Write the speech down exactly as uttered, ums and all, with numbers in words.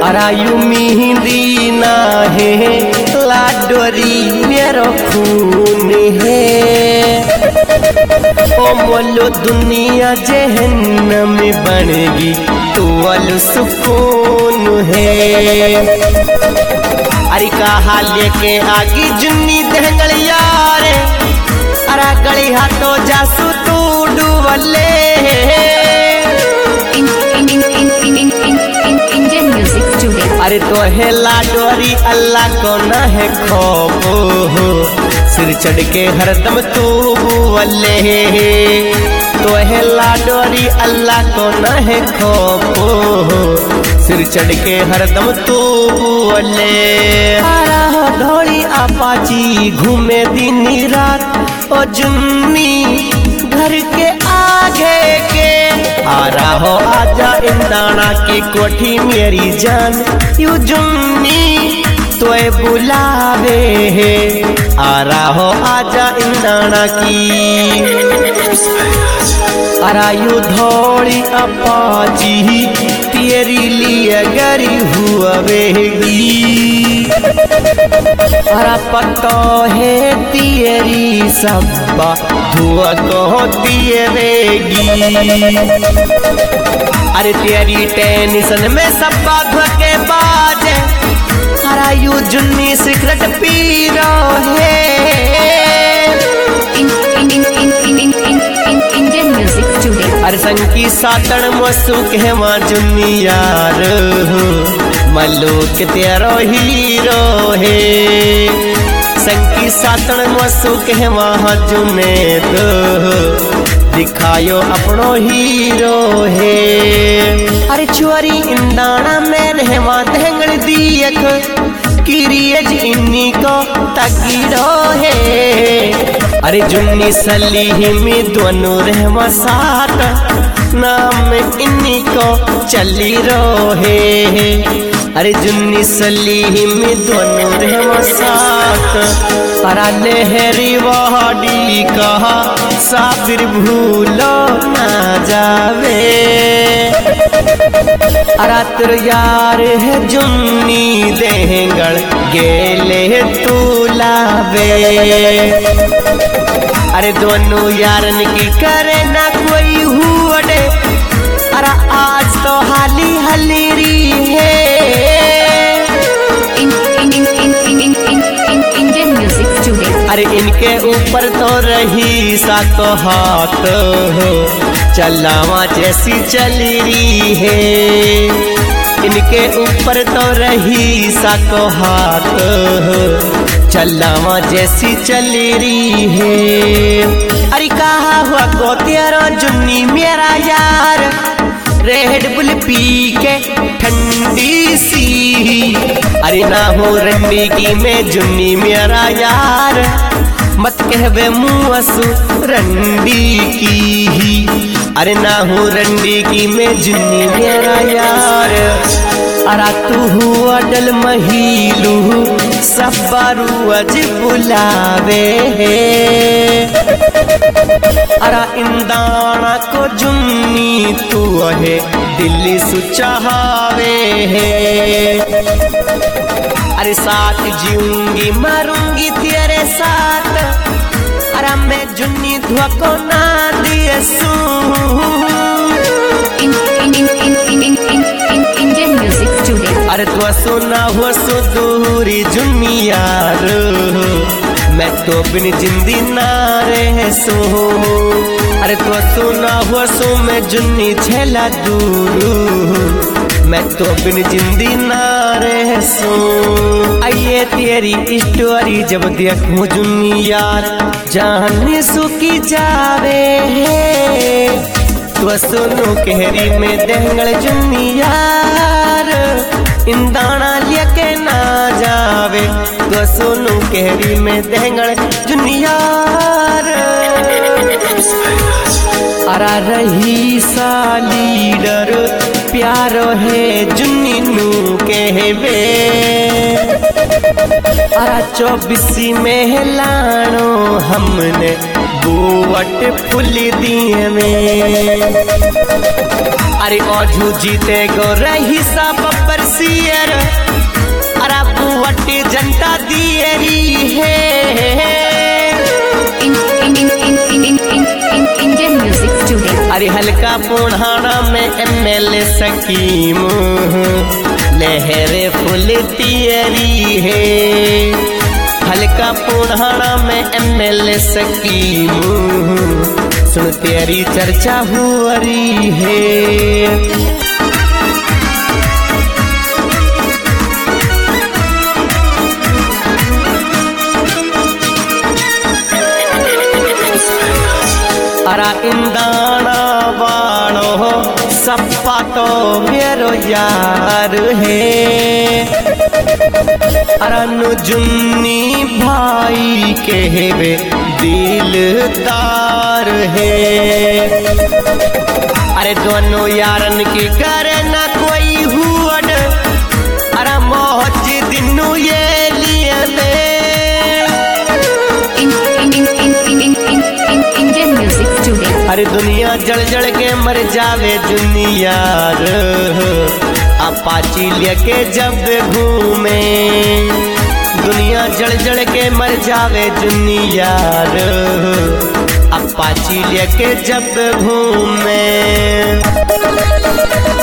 अरायु मेहंदी ना है लाडोरी मेरो खून है। ओ मोलो दुनिया जहन्नम बनेगी तू वालो सुकून है। अरे कहा लेके आगी जुन्नी दहंगल यारे अरा गली हाथों जासू तू डूबले। अरे तो है लाडोरी अल्लाह को न है खौफ सिर चढ़ के हरदम तू बोले। तो है लाडोरी अल्लाह को न है खौफ सिर चढ़ के हरदम तू बोले। धोड़ी अपाची घूमे दिन रात ओ जुन्नी घर के आगे के आ रहा आजा इंदाना की कोठी मेरी जान यू जुन्नी तोए बुलावे है। आ रहा आजा इंदाना की अरायु धोड़ी अपाची तेरी लिए गरी हुआ वेगी। अरा पतो है तेरी सब्बा धुआ को दिएगी। अरे तेरी टेंशन में सब्बा धुके बाजे अरायु जुन्नी सिगरेट पी रहो है। अरे संकी सातन मसू के माँ जुन्नी यार मल्लू के तेरो हीरो है। संकी सातन मसू के माँ जुने दो दिखायो अपनो हीरो है। अरे चुरी इंदाना में रहवा दहंगल दियक किरियज इन्नी को तकीरो है। अरे जुन्नी सली में दोनों रहवा साथ नाम इन्नी को चली रो है। अरे जुन्नी सली में दोनों रहवा साथ अरा लहरी वाड़ी कहा साबिर भूलो ना जावे। अरा तुर यार है जुन्नी देंगड़ गेले तू लावे। अरे दोनों यारन की करे ना कोई हुए अरा आज तो हाली हलीरी है। अरे इनके ऊपर तो रही सातो हाथ हो चलावा जैसी चली रही है। इनके ऊपर तो रही सातो हाथ हो चलावा जैसी चली रही है। अरे कहा हुआ को तेरा जुन्नी मेरा यार रेड बुल पी के ठंडी सी। अरे ना हो रंडी की में जुन्नी मेरा यार मत कहवे मुँहसु रंडी की ही। अरे ना हो रंडी की में जुन्नी मेरा यार अरा तू हुआ डल महीलू सब्बारू अज बुलावे है। अरा इंदाना को जुन्नी तू है दिल्ली सुचावे है। अरे साथ जीऊंगी मरूंगी तेरे साथ अरा मैं जुन्नी धुआ को ना दिए सू। अरे तू सुना हुआ सो दूरी जुन्नी यार मैं तो बिन जिंदी ना रह सो। अरे तो सुना हुआ सो मैं जुन्नी छेला दूर मैं तो बिन जिंदी ना रह सो। आइए तेरी स्टोरी जब देखूं जुन्नी यार जाने सुखी जावे है। तो सुनो कहरी में दहंगल जुन्नी यार इंदाना लेके ना जावे। तो सुनो कहरी में दहंगल जुन्नी यार अरा रही सा लीडर प्यारो है जुन्नी नू कहवे। अरा चौबीसी में लानो हमने बुवट फुल दिए में। अरे ओझू जीते गो रही सा बब्बर सियर दियरी है। Indian music studio. अरे हल्का पुढ़ाना में एम एल ए सकीम लहरे फुल तियरी है। हल्का पुढ़ाना में एम एल ए सकीम सुन तेरी चर्चा हुई है। अरा इंदाना बाणो सप्पा तो मेरो यार है। अरा नुजुन्नी भाई के वे दिलदार है। अरे दोनों यारन की करे ना कोई हुअड। अरा मौज दिनू ये लिए इंडियन म्यूजिक स्टूडियो। अरे दुनिया जल जल के मर जावे दुनियार अपाची लेके जब घूमे। दुनिया जल जल के मर जावे दुनियार अपाची लेके जब घूमे।